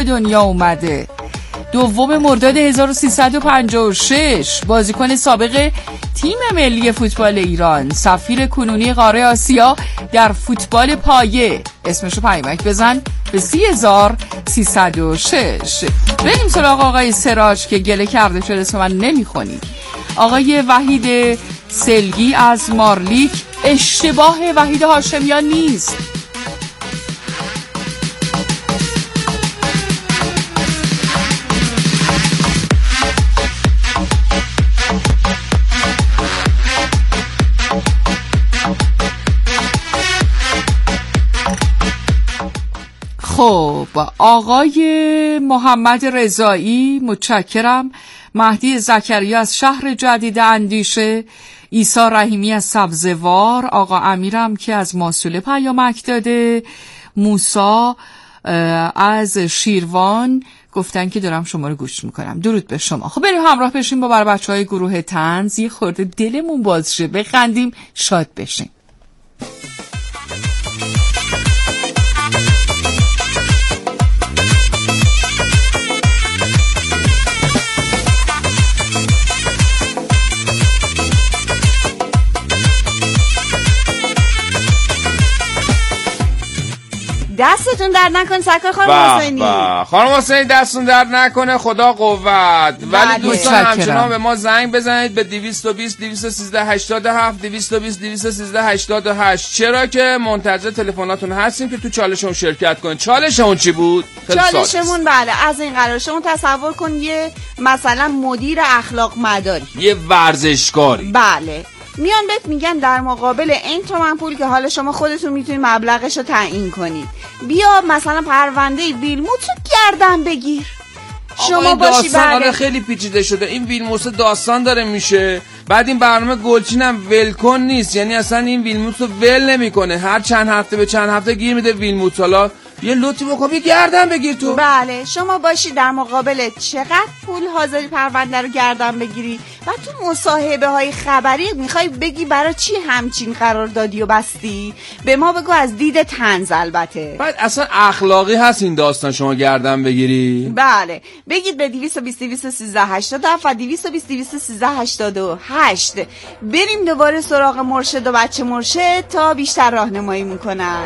دنیا اومده. 2 مرداد 1356 بازیکن سابق تیم ملی فوتبال ایران، سفیر کنونی قاره آسیا در فوتبال پایه، اسمشو پیامک بزن به 30306. بریم سراغ آقای سراج که گله کرده شده اسم من نمیخونی. آقای وحید سلگی از مارلیک، اشتباه وحید هاشمیان نیست. خب آقای محمد رضایی متشکرم. مهدی زکریا از شهر جدید اندیشه، عیسی رحیمی از سبزوار، آقا امیرم که از ماسوله پیامک داده، موسا از شیروان گفتن که دارم شما رو گوش میکنم. درود به شما. خب بریم همراه بشیم با برای بچه های گروه طنز، یه خورده دلمون باز شه، بخندیم، شاد بشیم. دستتون درد نکنه سرکار خانم حسینی. خانم حسینی دستتون درد نکنه، خدا قوت. ولی دوستان همچنان به ما زنگ بزنید به 220 213 87 220 213 88. چرا که منتظر تلفناتون هستیم که تو چالشمون شرکت کنید. چالشمون چی بود؟ چالشمون بله از این قرار شما تصور کن یه مثلا مدیر اخلاق مداری، یه ورزشکاری، بله میان بهت میگن در مقابل این تومن پول که حالا شما خودتون میتونید مبلغش رو تعیین کنید، بیا مثلا پرونده ویلموت رو گردن بگیر. شما باشی داستان خیلی پیچیده شده. این ویلموت داستان داره میشه، بعد این برنامه گلچین هم ولکن نیست، یعنی اصلا این ویلموت رو ول نمیکنه، هر چند هفته به چند هفته گیر میده ویلموت. حالا یه لطفی بکن یه گردن بگیر تو. بله شما باشی در مقابل چقدر پول حاضری پرونده رو گردن بگیری و تو مصاحبه های خبری میخوای بگی برای چی همچین قراردادی و بستی، به ما بگو از دید طنز البته. بعد اصلا اخلاقی هست این داستان شما گردن بگیری؟ بله بگید به 220 213 87 و 220 213 88. بریم دوباره سراغ مرشد و بچه مرشد تا بیشتر راهنمایی میکنن.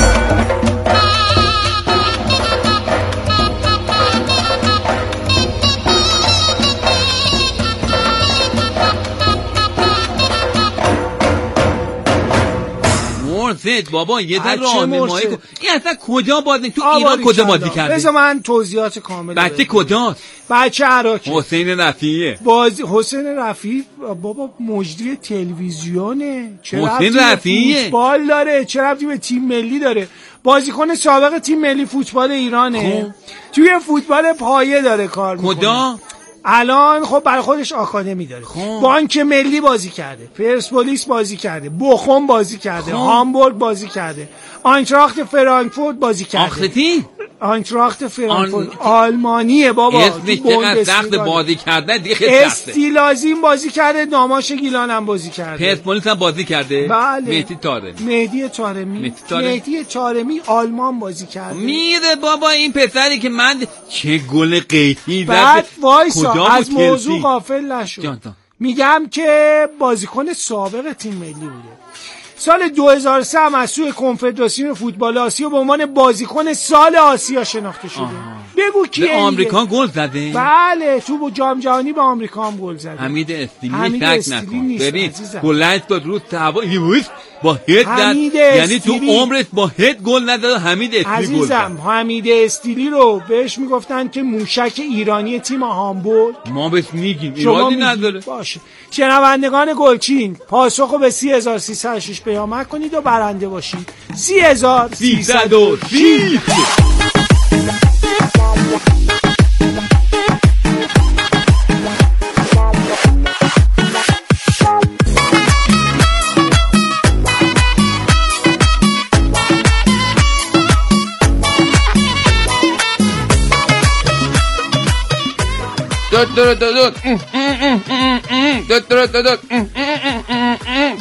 مرشد بابا یه در راهنمایی کن. این اصلا کجا بازی تو ایران کجا بازی کرده؟ بذار من توضیحات کامل بدم. بچه کجاست؟ بچه عراقی. حسین رفیعیه. حسین رفیعی بابا مجری تلویزیونه. حسین رفیعیه. فوتبال داره، چه ربطی به تیم ملی داره؟ بازیکن سابق تیم ملی فوتبال ایرانه. توی فوتبال پایه داره کار میکنه. کجا؟ الان خب برای خودش آکادمی داره. بانک ملی بازی کرده، پرسپولیس بازی کرده، بوخوم بازی کرده، هامبورگ بازی کرده، آینتراخت فرانکفورت بازی کرده. آینتراخت فرانکفورت آلمانیه بابا. اسمش چقدر سخت بازی کرده دیگه خیلی سخته. استیلازین بازی کرده، داماش گیلان هم بازی کرده، پرسپولیس هم بازی کرده. بله. مهدی طارمی آلمان بازی کرده. میره بابا این پسری که من چه گل قیچی زد. بعد وایسا از موضوع غافل نشو. میگم که بازیکن سابق تیم ملی بوده. سال 2003 هم از سوی کنفدراسیون فوتبال آسیا به عنوان بازیکن سال آسیا شناخته شده. بگو کیه؟ به آمریکا گل زده؟ بله تو جام جهانی به آمریکا هم گل زده. حمید استیلی شک نکن. ببین بلند داد رو هوا با هد زد، یعنی تو عمرت با هد گل نداد. حمید استیلی گل زد. عزیزم حمید استیلی رو بهش میگفتن که موشک ایرانی تیم هامبورگ. ما بهش میگیم ایرادی نداره. باشه شنوندگان گلچین پاسخو به 30306 پیامک کنید و برنده باشید. 30306.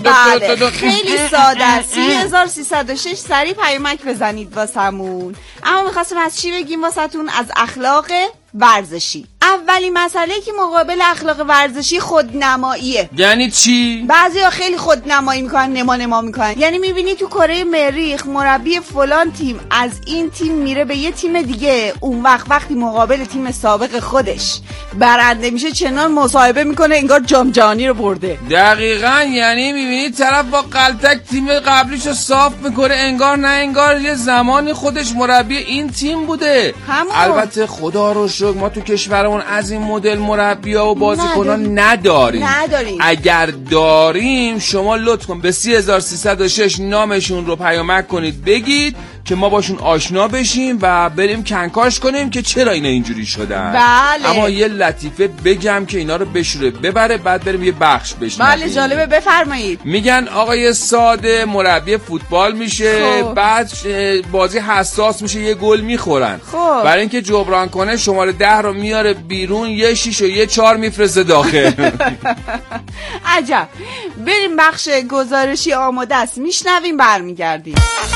خیلی ساده است. 3306 سریع پیامک بزنید واسمون. اما میخواستم از چی بگیم واسهتون؟ از اخلاق ورزشی. اولین مسئله که مقابل اخلاق ورزشی خودنماییه. یعنی چی؟ بعضیا خیلی خودنمایی میکنن، نما میکنن. یعنی میبینی تو کره مریخ مربی فلان تیم از این تیم میره به یه تیم دیگه، اون وقتی مقابل تیم سابق خودش برنده میشه چنان مصاحبه میکنه انگار جام جهانی رو برده. دقیقاً. یعنی میبینی طرف با قلتک تیم قبلیشو صاف میکنه، انگار نه انگار یه زمانی خودش مربی این تیم بوده. البته خدا رو شکر ما تو کشورمون از این مدل مربی‌ها و بازیکنان نداریم. اگر داریم شما لطف کن به 3306 نامشون رو پیامک کنید بگید که ما باشون آشنا بشیم و بریم کنکاش کنیم که چرا اینا اینجوری شدن. بله. اما یه لطیفه بگم که اینا رو بشوره ببره، بعد بریم یه بخش بشنویم. بله جالبه، بفرمایید. میگن آقای ساده مربی فوتبال میشه، بعد بازی حساس میشه یه گل میخورن. برای اینکه جبران کنه شماره 10 رو میاره بیرون، یه 6 و یه 4 میفرسته داخل. عجب. بریم بخش گزارشی آماده است، میشنویم برمیگردیم.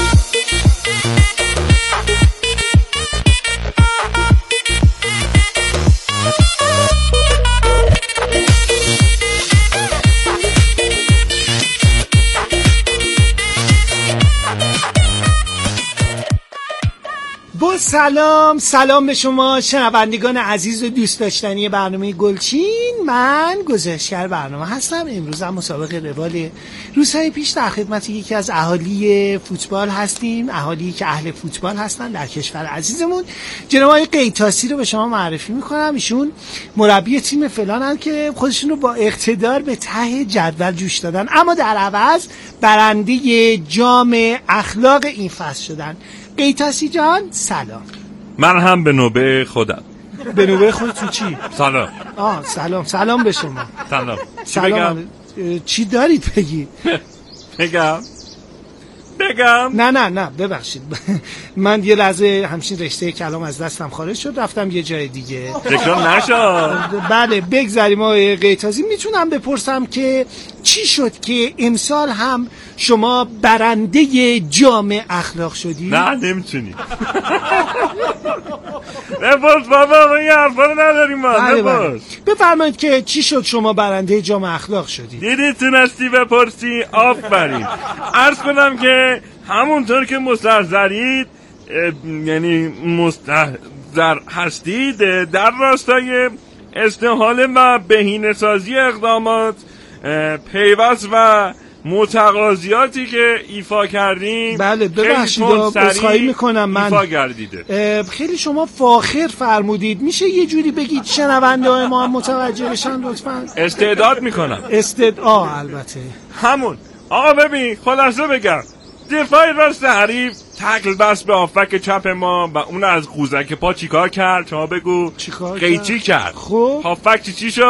با سلام به شما شنوندگان عزیز و دوست داشتنی برنامه گلچین. من گزارشگر برنامه هستم. امروز هم مسابقه روال. روزهای پیش در خدمت یکی از اهالی فوتبال هستیم، اهالی که اهل فوتبال هستن در کشور عزیزمون. جناب آقای قیتاسی رو به شما معرفی میکنم. ایشون مربی تیم فلانن که خودشون رو با اقتدار به ته جدول جوش دادن، اما در عوض برنده جام اخلاق این فصل شدن. قیتاسی جان سلام. من هم به نوبه خودم. به نوبه خودتون چی؟ سلام. سلام به شما. سلام. چی دارید بگید؟ بگم؟ نه ببخشید. من یه لحظه همچین رشته کلام از دستم خارج شد، رفتم یه جای دیگه. تکرار نشد. بله بگذاریم. آقای قیتاسی میتونم بپرسم که چی شد که امسال هم شما برنده جام اخلاق شدی؟ نه نمیتونی. نباز بابا، این حرفا رو نداریم ما. نباز. بفرمایید که چی شد شما برنده جام اخلاق شدی؟ دیدی تونستی بپرسی؟ آفرین. عرض کنم که همونطور که مستحضرید، یعنی مستحضر هستید، در راستای استحاله و بهینه‌سازی اقدامات پیوست و متقاضیاتی که ایفا کردیم. بله ببخشید عذرخواهی میکنم. من ایفا گردیده. خیلی شما فاخر فرمودید. میشه یه جوری بگید شنونده های ما هم متوجه بشن لطفا؟ استعداد میکنم. البته همون. آقا ببین خلاصه بگم، دفاع راست حریف تکل بس به آفک چپ ما و اون از قوزک پا چیکار کرد؟ شما بگو. قیچی کرد. خب آفک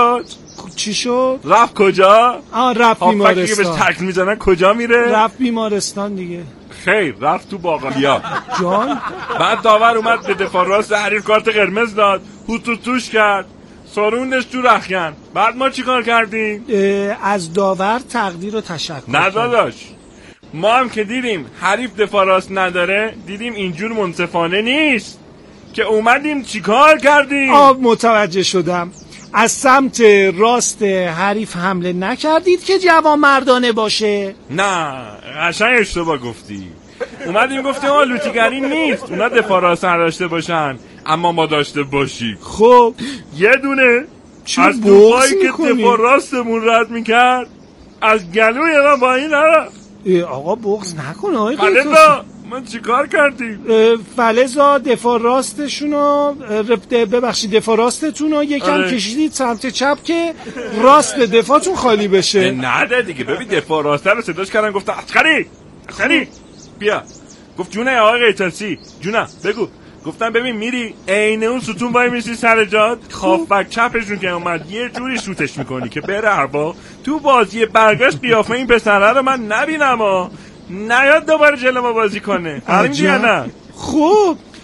چی شد؟ رفت کجا؟ رفت بیمارستان. که بهش تکل میزنن کجا میره؟ رفت بیمارستان دیگه. خیر، رفت تو باقالیا. جان. بعد داور اومد به دفاع راست حریف کارت قرمز داد، توش کرد، ساروندش تو رخکن. بعد ما چیکار کردیم؟ از داور تقدیر و تشکر. نه داداش، ما هم که دیدیم حریف دفاع راست نداره، دیدیم اینجور منصفانه نیست که اومدیم چیکار کردیم؟ متوجه شدم. از سمت راست حریف حمله نکردید که جوانمردانه باشه؟ نه قشنگ اشتباه گفتی. اومدیم گفتیم لوتیگری نیست، اونا دفاع راست نداشته باشن اما ما داشته باشیم. خب یه دونه از دوبایی که دفاع راستمون رد میکرد از گلوی ما با این نرفت. آقا بغض نکن آقای فلزا، من چیکار کردیم؟ فلزا دفاع راستشونو ببخشید دفاع راستتونو یکم کشیدید سمت چپ که راست دفاعتون خالی بشه. نه دیگه ببین دفاع راسته رو صداش کردن، گفتن عسکری بیا. گفت جونه آقای قیتاسی، جونه بگو. گفتم ببین میری عین اون ستون وای میسی سر جات، هافبک چپشون که اومد یه جوری شوتش میکنی که بره هوا. تو بازی برگشت قیافه این پسره رو من نبینم نیاد دوباره جلو ما بازی کنه. همین دیگه نه. خوب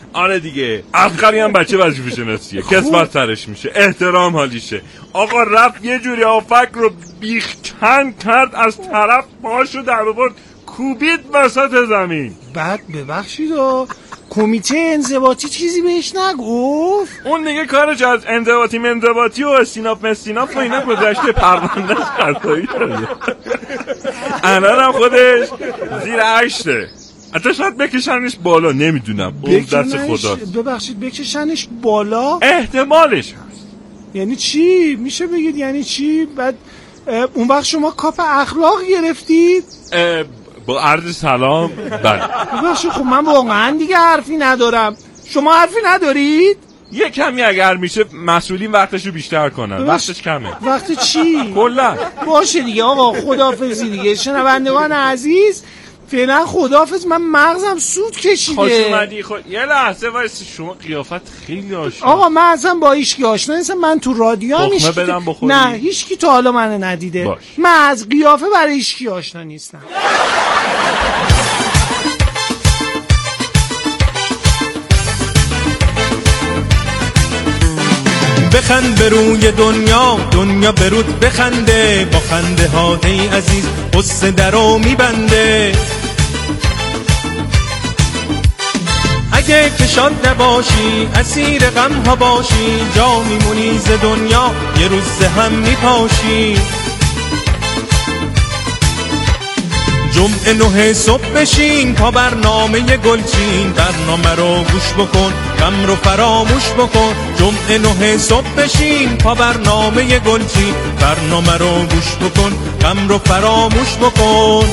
آره دیگه، عبقری هم بچه وظیفه شناسیه، کسبت سرش میشه، احترام حالیشه. آقا رفت یه جوری آفک رو بیخکن کرد، از طرف پاشو در ببرد کوبید وسط زمین. بعد ببخشید کمیته انضباطی چیزی بهش نگفت؟ اون دیگه کارش از انضباطی و استیناف و اینا گذشته، پرونده خطایی شده. الانم خودش زیر 8. حتی شاید بکشنش بالا، نمیدونم، اون دست خداست. ببخشید بکشنش بالا؟ احتمالش هست. یعنی چی؟ میشه بگید یعنی چی؟ بعد اون وقت شما کاپ اخلاق گرفتید؟ با عرض سلام. بله ببخشید خب من واقعا دیگه حرفی ندارم. شما حرفی ندارید؟ یه کمی اگر میشه مسئولین وقتشو بیشتر کنن. وقتش کمه. وقت چی؟ کلا باشه دیگه آقا، خداحافظی دیگه. شنوندگان عزیز فعلا خداحافظ، من مغزم سود کشیده. خوش اومدی. یه لحظه وایس، شما قیافت خیلی آشنا. آقا من اصلا با هیچکی آشنا نیستم، من تو رادیو هم تخمه بدم بخوری؟ نه هیچکی تا حالا منو ندیده. باش. من از قیافه برای هیچکی آشنا نیستم. بخند به روی دنیا برود بخنده، با خنده ها ای عزیز قصه درو میبنده. اگه که شاد نباشی اسیر غم ها باشی، جا میمونی ز دنیا یه روز هم میپاشی. جمعه 9 صبح بشین تا برنامه گلچین، برنامه رو گوش بکن غم رو فراموش بکن. جمعه 9 صبح بشین تا برنامه گلچین، برنامه رو گوش بکن غم رو فراموش بکن.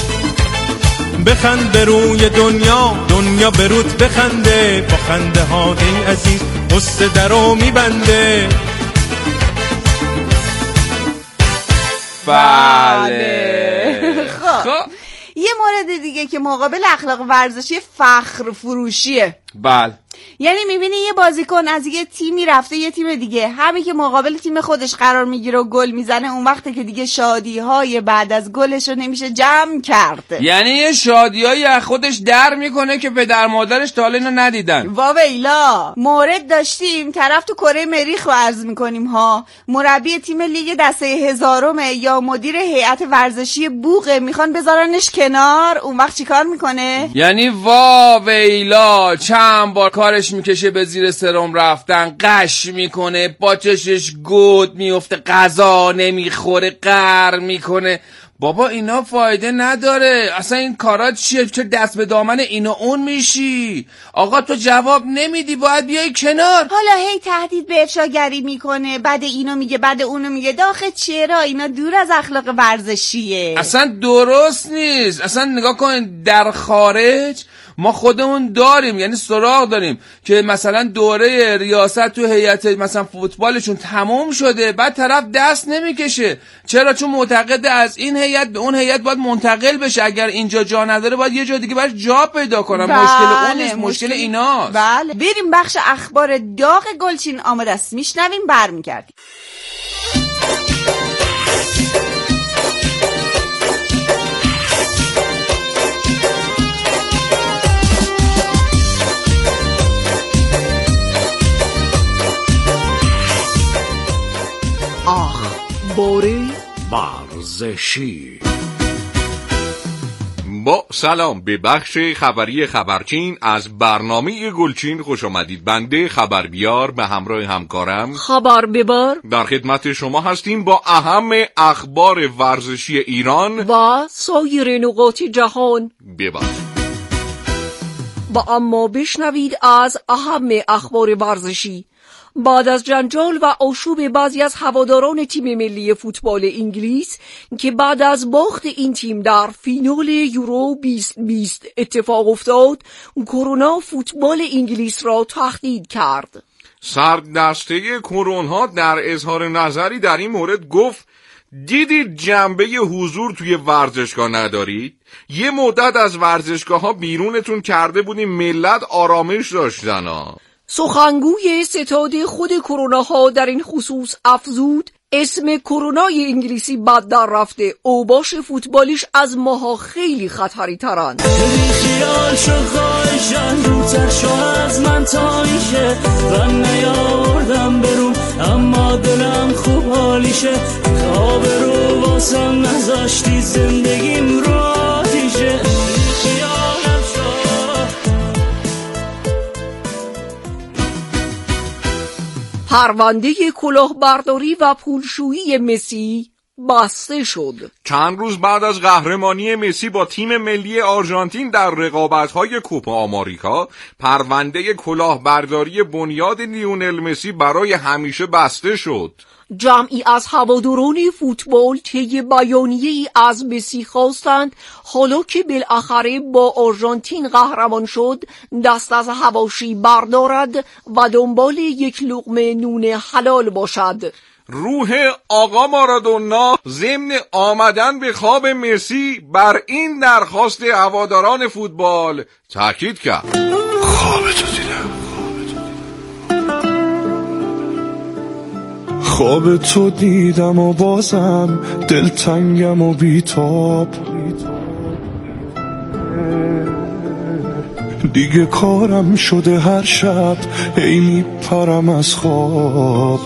بخند به روی دنیا برود بخنده، با خنده ها ای عزیز قصه درو میبنده. بله. خب یه مورد دیگه که مقابل اخلاق ورزشی فخر فروشیه. بله. یعنی میبینی یه بازیکن از یه تیمی رفته یه تیم دیگه، همین که مقابل تیم خودش قرار میگیره و گل میزنه، اون وقته که دیگه شادی‌های بعد از گلش رو نمیشه جمع کرد. یعنی یه شادی‌هایی از خودش در میکنه که پدر مادرش تا حالا اینو ندیدن. واویلا مورد داشتیم، طرف تو کره مریخ رو عرض میکنیم ها، مربی تیم لیگ دسته 1000 یا مدیر هیئت ورزشی بوقه، میخوان بذارنش کنار، اون وقت چیکار میکنه؟ یعنی واویلا چند بار کارش میکشه به زیر سرم رفتن، قش میکنه، با چشش گود میفته، غذا نمیخوره، قهر میکنه. بابا اینا فایده نداره، اصلا این کارا چیه؟ چه دست به دامن اینو اون میشی؟ آقا تو جواب نمیدی، باید بیای کنار. حالا هی تهدید به افشاگری میکنه، بعد اینو میگه بعد اونو میگه، داخل چرا؟ اینا دور از اخلاق ورزشیه، اصلا درست نیست. اصلا نگاه کن، در خارج ما خودمون داریم، یعنی سراغ داریم که مثلا دوره ریاست تو هیئت مثلا فوتبالشون تموم شده، بعد طرف دست نمیکشه. چرا؟ چون معتقد از این هیئت به اون هیئت باید منتقل بشه، اگر اینجا جا نداره باید یه جا دیگه براش جا پیدا کنن. بله، مشکل اون نیست، مشکل ایناست. بله. بریم بخش اخبار داغ گلچین آماده است، میشنویم برمیگردیم. اخبار ورزشی. با سلام به بخش خبری خبرچین از برنامه گلچین خوش آمدید. بنده خبربیار به همراه همکارم خبر ببار در خدمت شما هستیم با اهم اخبار ورزشی ایران و سایر نقاط جهان. ببار با اما بشنوید از اهم اخبار ورزشی. بعد از جنجال و آشوب بعضی از هواداران تیم ملی فوتبال انگلیس که بعد از باخت این تیم در فینال یورو 2020 اتفاق افتاد، کرونا فوتبال انگلیس را تهدید کرد. سردسته کرونا در اظهار نظری در این مورد گفت دیدید جنبه حضور توی ورزشگاه ندارید؟ یه مدت از ورزشگاه ها بیرونتون کرده بودیم، ملت آرامش داشتن ها. سخنگوی ستاد خود کرونا ها در این خصوص افزود اسم کرونای انگلیسی بد در رفته، اوباش فوتبالیش از ماها خیلی خطری ترن. خیال شو خواهشن روتر شو از من تایشه و نیاوردم برون اما دلم خوب حالیشه خواب رو واسم نذاشتی زندگیم رو آتیشه خیالم شو. پرونده کلاهبرداری و پولشویی مسی بسته شد. چند روز بعد از قهرمانی مسی با تیم ملی آرژانتین در رقابت‌های کوپا آمریکا، پرونده کلاهبرداری بنیاد لیونل مسی برای همیشه بسته شد. جمعی از هواداران فوتبال طی بیانیه‌ای از مسی خواستند حالا که بالاخره با آرژانتین قهرمان شد دست از حواشی بردارد و دنبال یک لقمه نون حلال باشد. روح آقا مارادونا ضمن آمدن به خواب مسی بر این درخواست هواداران فوتبال تاکید کرد. خوابتو دیدم، خوابتو دیدم و بازم دلتنگم و بیتاب، دیگه کارم شده هر شب هی میپرم از خواب.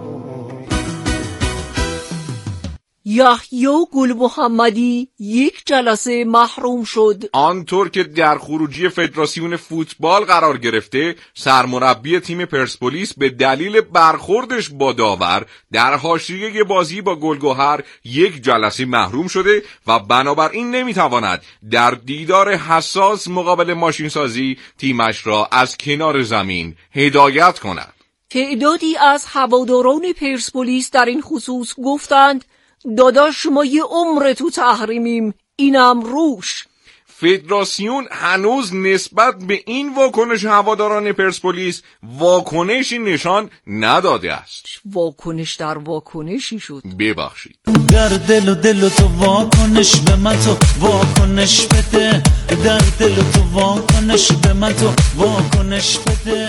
یحیی گل محمدی یک جلسه محروم شد. آنطور که در خروجی فدراسیون فوتبال قرار گرفته، سرمربی تیم پرسپولیس به دلیل برخوردش با داور در حاشیه بازی با گلگهر یک جلسه محروم شده و بنابراین نمیتواند در دیدار حساس مقابل ماشینسازی تیمش را از کنار زمین هدایت کند. تعدادی از هواداران پرسپولیس در این خصوص گفتند داداش ما یه عمر تو تحریمیم، اینم روش. فدراسیون هنوز نسبت به این واکنش هواداران پرسپولیس واکنشی نشان نداده است. واکنش در واکنشی شد. ببخشید. در دل و تو واکنش به من تو واکنش بده، در دل و تو واکنش به من تو واکنش بده.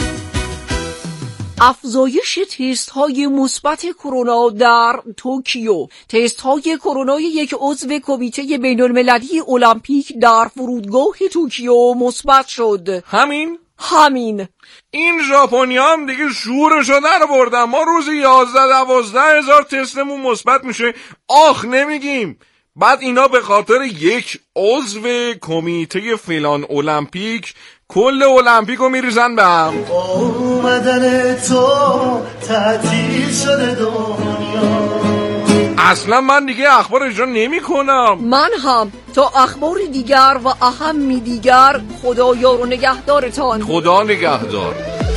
افزایش تست های مثبت کرونا در توکیو. تست های کرونا یک عضو کمیته بین المللی المپیک در فرودگاه توکیو مثبت شد. همین این ژاپنی‌ها هم دیگه شورشو در بردن. ما روزی 11-12 هزار تستمون مثبت میشه، آخ نمیگیم. بعد اینا به خاطر یک عضو کمیته فلان المپیک کل المپیکو میریزن به هم. اومدن تو تعطیل شده دنیا. اصلا من دیگه اخبار اجرا نمی کنم. من هم. تا اخبار دیگر و اهمی دیگر، خدا یار و نگهدارتان. خدا نگهدار.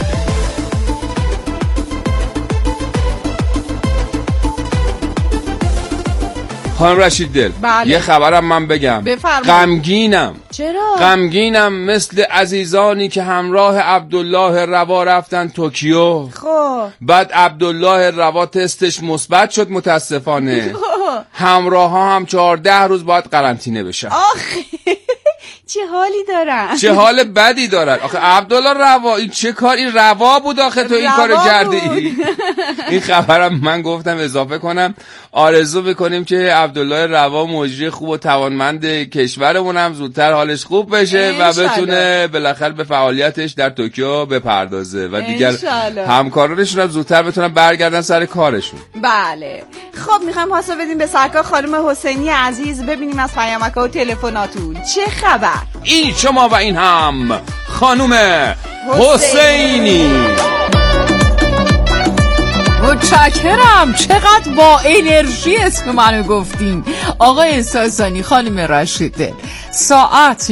خانم رشید دل، بله. یه خبرم من بگم. بفرمایید. غمگینم. چرا؟ غمگینم مثل عزیزانی که همراه عبدالله روا رفتن توکیو. خب بعد عبدالله روا تستش مثبت شد متاسفانه. همراه ها هم 14 روز باید قرنطینه بشن. آخه چه حالی دارن؟ چه حال بدی دارن. آخه عبدالله روا این چه کار، این روا بود آخه تو این کارو کرده ای. این خبرم من گفتم اضافه کنم. آرزو میکنیم که عبدالله روا مجری خوب و توانمند کشورمون هم زودتر حالش خوب بشه و بتونه بالاخره به فعالیتش در توکیو بپردازه و دیگر همکارانشون هم زودتر بتونن برگردن سر کارشون. بله. خب میخوایم پاسخ بدیم به سرکار خانم حسینی عزیز، ببینیم از پیامک‌ها و تلفناتون چه خبر. این شما و این هم خانم حسینی. متشکرم. چقدر با انرژی اسم منو گفتین آقای ساسانی. خانم رشید، ساعت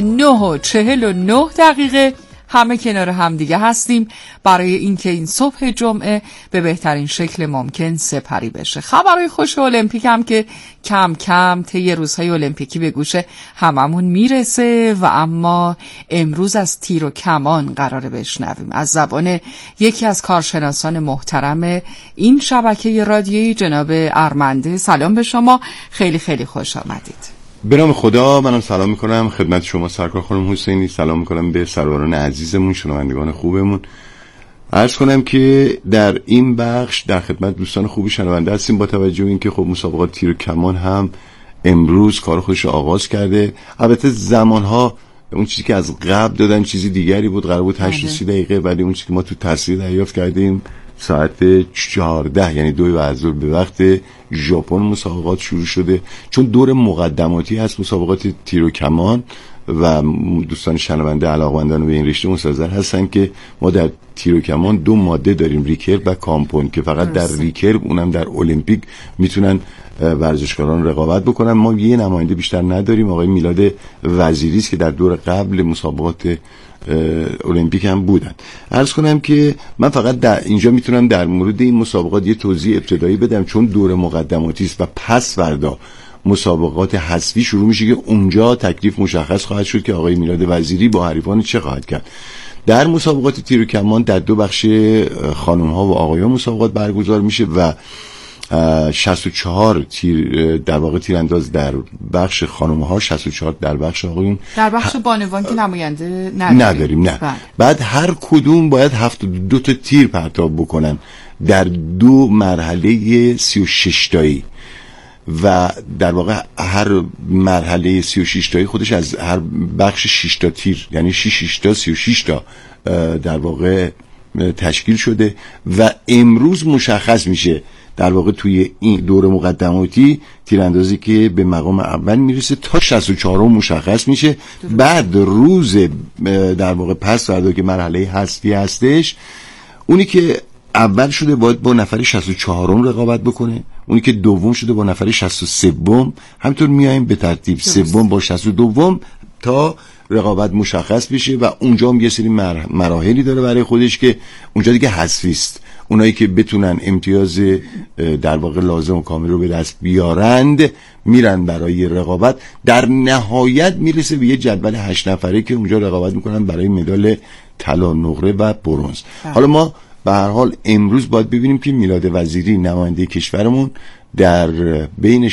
9:49 همه کنار همدیگه هستیم برای اینکه این صبح جمعه به بهترین شکل ممکن سپری بشه. خبرهای خوش المپیک هم که کم کم طی روزهای المپیکی به گوش هممون میرسه و اما امروز از تیر و کمان قراره بشنویم از زبان یکی از کارشناسان محترم این شبکه رادیویی، جناب ارمنده. سلام به شما، خیلی خیلی خوش آمدید. به نام خدا، منم سلام میکنم خدمت شما سرکار خانم حسینی، سلام میکنم به سروران عزیزمون، شنوندگان خوبمون عرض کنم که در این بخش در خدمت دوستان خوبی شنونده هستیم، با توجه به اینکه خب مسابقات تیر و کمان هم امروز کار خودش آغاز کرده. البته زمانها اون چیزی که از قبل دادن چیزی دیگری بود، قرار بود 8 دقیقه، ولی اون چیزی که ما تو تصویر دریافت کردیم ساعت 14 یعنی 2 بعد از ظهر به وقت ژاپن مسابقات شروع شده. چون دور مقدماتی هست مسابقات تیر و کمان و دوستان شنونده علاقه‌مندان به این رشته مستحضر هستن که ما در تیر و کمان 2 ماده داریم، ریکرو و کامپون، که فقط در ریکرو اونم در المپیک میتونن ورزشکاران رقابت بکنن. ما یه نماینده بیشتر نداریم، آقای میلاد وزیری است که در دور قبل مسابقات المپیک هم بودن. عرض کنم که من فقط در اینجا میتونم در مورد این مسابقات یه توضیح ابتدایی بدم، چون دور مقدماتی است و پس فردا مسابقات حذفی شروع میشه که اونجا تکلیف مشخص خواهد شد که آقای میلاد وزیری با حریفان چه خواهد کرد. در مسابقات تیر و کمان در 2 بخش خانم ها و آقایان مسابقات برگزار میشه و 64 تیر در واقع تیرانداز در بخش خانم ها، 64 در بخش آقایون. در بخش بانوان که نماینده نداریم. نه. بعد هر کدوم باید 72 تا تیر پرتاب بکنن در 2 مرحله 36 تایی و در واقع هر مرحله 36 تایی خودش از هر بخش 6 تا تیر، یعنی 6 تا 36 تا در واقع تشکیل شده و امروز مشخص میشه در واقع توی این دور مقدماتی تیراندازی که به مقام اول میرسه تا 64 مشخص میشه. بعد روز در واقع پس فردا که مرحله حذفی هستش، اونی که اول شده باید با نفر 64 رقابت بکنه، اونی که دوم شده با نفر 63 همینطور میایم به ترتیب، سوم با 62 تا رقابت مشخص بشه و اونجا هم یه سری مراحلی داره برای خودش که اونجا دیگه حذفی است. اونایی که بتونن امتیاز در واقع لازم و کامل رو به دست بیارند میرن برای رقابت. در نهایت میرسه به یه جدول 8 نفره که اونجا رقابت میکنن برای مدال طلا، نقره و برنز. حالا ما به هر حال امروز باید ببینیم که میلاد وزیری نماینده کشورمون در بین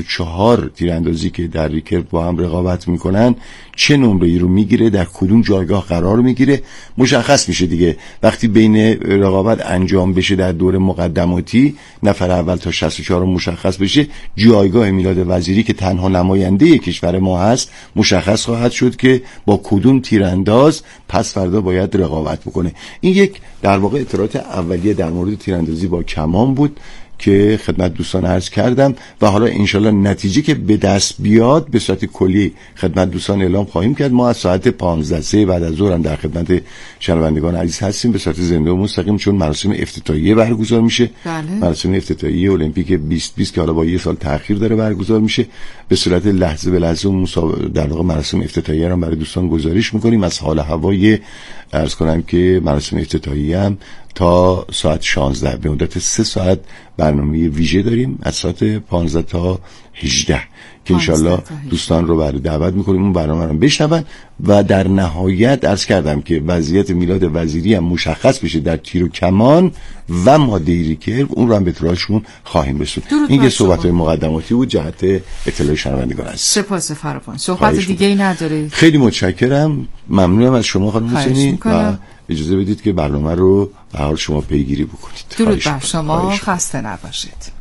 64 تیراندازی که در ریکرو با هم رقابت میکنن چه نمره‌ای رو میگیره، در کدوم جایگاه قرار میگیره، مشخص میشه دیگه. وقتی بین رقابت انجام بشه در دور مقدماتی نفر اول تا 64 مشخص بشه، جایگاه میلاد وزیری که تنها نماینده کشور ما هست مشخص خواهد شد که با کدوم تیرانداز پس فردا باید رقابت بکنه. این یک در واقع اطلاعات اولیه در مورد تیراندازی با کمان بود که خدمت دوستان عرض کردم و حالا انشالله نتیجه که به دست بیاد به صورت کلی خدمت دوستان اعلام خواهیم کرد. ما از ساعت 15 بعد از ظهر هم در خدمت شنوندگان عزیز هستیم به صورت زنده و مستقیم، چون مراسم افتتاحیه برگزار میشه. مراسم افتتاحیه المپیک 2020 که حالا با 1 سال تأخیر داره برگزار میشه، به صورت لحظه به لحظه در واقع مراسم افتتاحیه رو برای دوستان گزارش میکنیم. از حال هوای عرض کنم که مراسم افتتاحیه هم تا ساعت 16 به مدت 3 ساعت برنامه ویژه داریم از ساعت 15 تا 18 که انشالله دوستان رو برای دعوت میکنیم اون برنامه رو بشنون. و در نهایت عرض کردم که وضعیت میلاد وزیری هم مشخص بشه در تیر و کمان و ماده ریکرو، اون رو هم به اطلاعشون خواهیم رسوند. این که صحبت مقدماتی بود جهت اطلاع شنوندگان است. سپاس فراوان. صحبت دیگه ای نداره. خیلی متشکرم، ممنونم از شما خانم حسینی و اجازه بدید که برنامه رو به حال شما پیگیری بکنید. درود بر شما، خسته نباشید.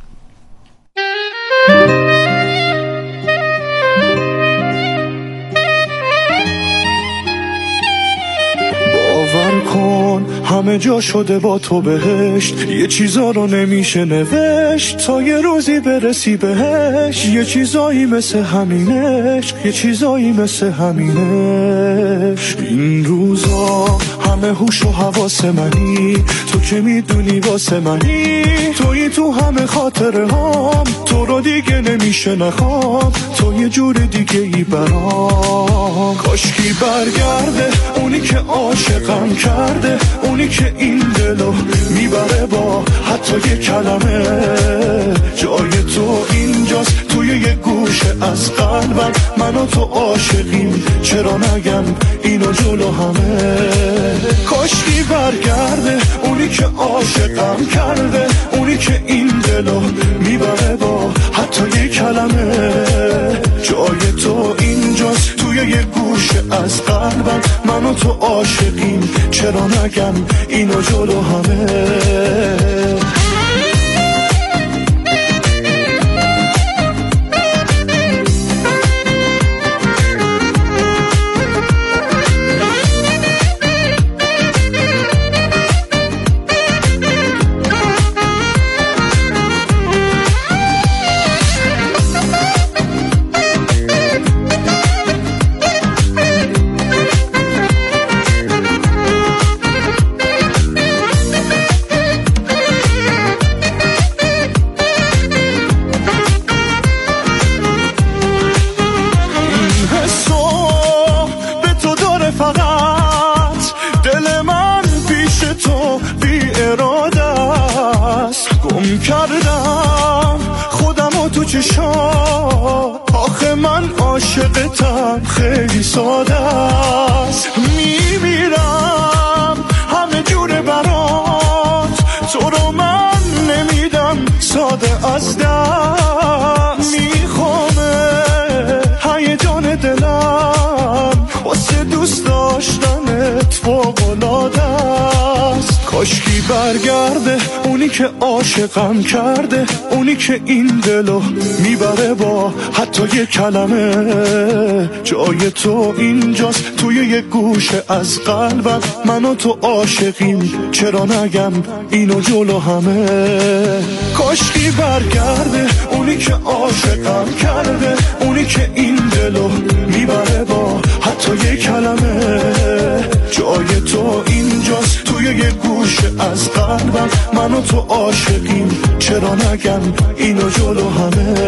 باور کن همه جا شده با تو بهشت، یه چیزا رو نمیشه نوشت تا یه روزی برسی بهش. یه چیزایی مثل همینش، یه چیزایی مثل همینش. این روزا همه هوش و حواس منی، تو که میدونی واسه منی، تویی تو همه خاطره هام، تو رو دیگه نمیشه نخوام، تو یه جور دیگه ای برام. کاشکی برگرده اونی که عاشقم کرده، اونی که این دلو میبره با حتی یه کلمه. جای تو اینجاست توی یه گوشه از قلبم، من و تو عاشقیم چرا نگم اینو جلو همه. کاشکی برگرده اونی که عاشقم کرده، اونی که این دلو میبره با حتی یه کلمه. جای تو اینجاست توی توی یه گوشه از قلبم من و تو عاشقیم، چرا نگم اینو جلو همه. آخه من عاشقتم، خیلی ساده است، میمیرم همه جوره برات، تو رو من نمیدم ساده از دست، میخوامه هیجان دلم واسه دوست داشتنت فوق‌العاده است. کاشکی برگرده اونی که عاشقم کرده، اونی که این دلو میبره با حتی یه کلمه. جای تو اینجاست توی یه گوشه از قلبم من و تو عاشقیم، چرا نگم اینو جلو همه. کاشکی برگرده اونی که عاشقم کرده، اونی که این دلو میبره با حتی یه کلمه. جای تو اینجاست توی یه گوشه از قلبم من و تو عاشقیم، چرا نگم اینو جلو همه.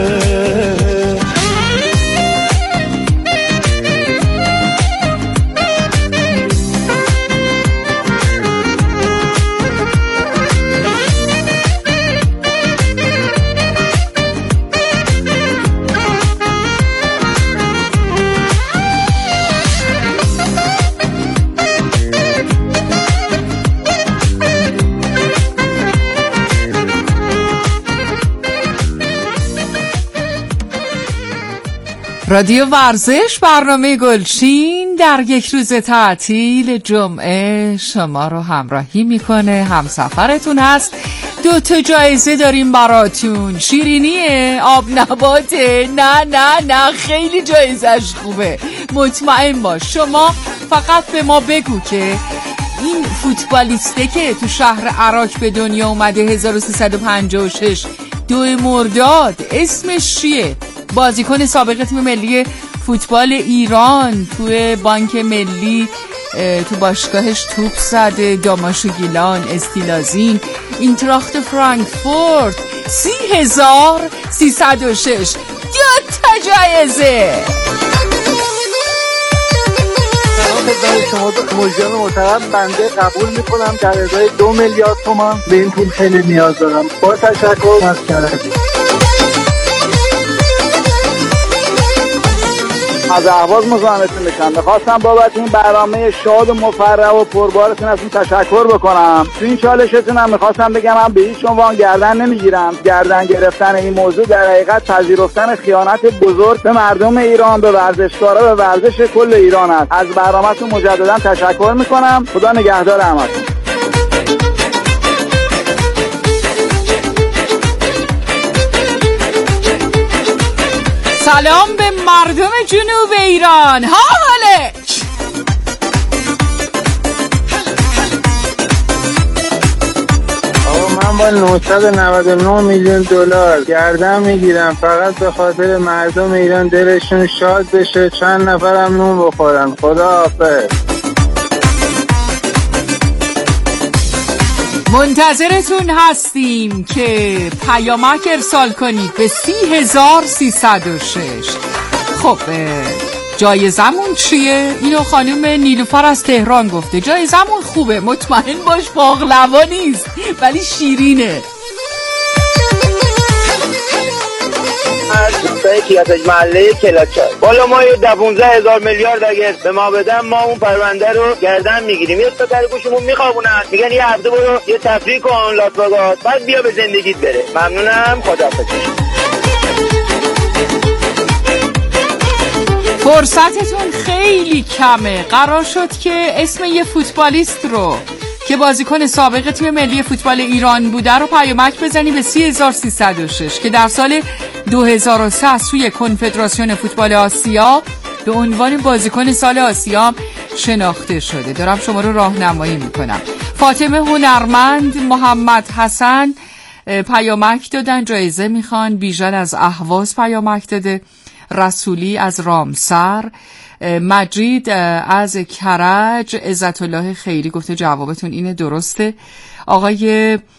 رادیو ورزش، برنامه گلچین در یک روز تعطیل جمعه شما رو همراهی میکنه، همسفرتون هست. 2 جایزه داریم براتون. شیرینیه، آب نباته، نه خیلی جایزش خوبه، مطمئن باش. شما فقط به ما بگو که این فوتبالیسته که تو شهر عراق به دنیا اومده 1356 2 مرداد اسمش چیه؟ بازیکن سابق تیم ملی فوتبال ایران، توی بانک ملی تو باشگاهش توپ زده، داماشو گیلان، استیلازین، اینتراخت فرانکفورت. 30,306 2 جایزه. شما مجریان محترم، بنده قبول میکنم در ازای 2 میلیارد تومان به این پول خیلی نیاز دارم. با تشکر از کردید. از اهواز مزاحمتون میشم. میخواستم بابت این برنامه شاد و مفرح و پربارتون ازتون تشکر بکنم. تو این چالشتونم میخواستم بگم من به هیچ عنوان گردن نمیگیرم. گردن گرفتن این موضوع در حقیقت پذیرفتن خیانت بزرگ به مردم ایران، به ورزشکارا، به ورزش کل ایران است. از برنامه‌تون مجددا تشکر میکنم. خدا نگهدار همتون. سلام به مردم جنوب ایران. حالک من با 999 میلیون دلار گردن میگیرم فقط به خاطر مردم ایران دلشون شاد بشه، چند نفرم نون بخورن. خدا حافظ. منتظرتون هستیم که پیامک ارسال کنید به 30,306. خب جایزمون چیه؟ اینو خانم نیلوفر از تهران گفته. جایزمون خوبه، مطمئن باش باقلوا نیست ولی شیرینه. دوستای کیاتج محله کلاچای، بالا ما یه 12,000 میلیارد اگر به ما بدن ما اون پرونده رو گردن میگیریم. یه تا گوشمون میخوابونن، میگن یه هفته برو یه تفریح کن لاس وگاس، بعد بیا به زندگیت بره. ممنونم، خداحافظ. فرصتتون خیلی کمه. قرار شد که اسم یه فوتبالیست رو که بازیکن سابق تیم ملی فوتبال ایران بوده رو پیامک بزنی به 30306 که در سال 2003 سوی کنفدراسیون فوتبال آسیا به عنوان بازیکن سال آسیا شناخته شده. دارم شما رو راهنمایی میکنم. فاطمه هنرمند، محمد حسن پیامک دادن، جایزه میخوان. بیژن از اهواز پیامک داده، رسولی از رامسر، مجید از کرج، عزت الله خیری گفته جوابتون اینه، درسته. آقای